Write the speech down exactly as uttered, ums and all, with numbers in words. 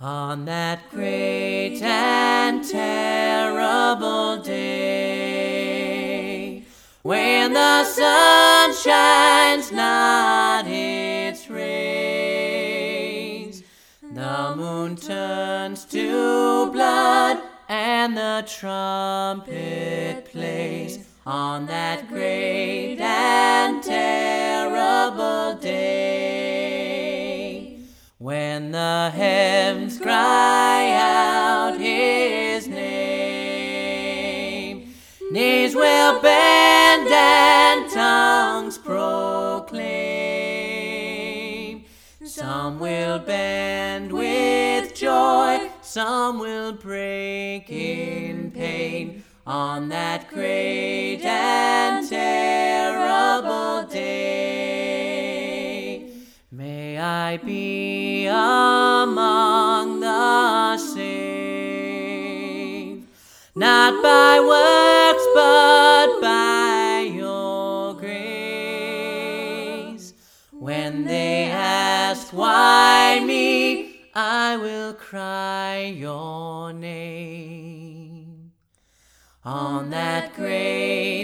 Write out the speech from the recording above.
On that great and terrible day, when the sun shines not its rays, the moon turns to blood, and the trumpet plays. On that great and terrible day, when the heavens cry out his name, knees will bend and tongues proclaim. Some will bend with joy, some will break in pain. On that great and terrible day, may I be among the saved, not by works but by your grace. When they ask why me, I will cry your name. On that great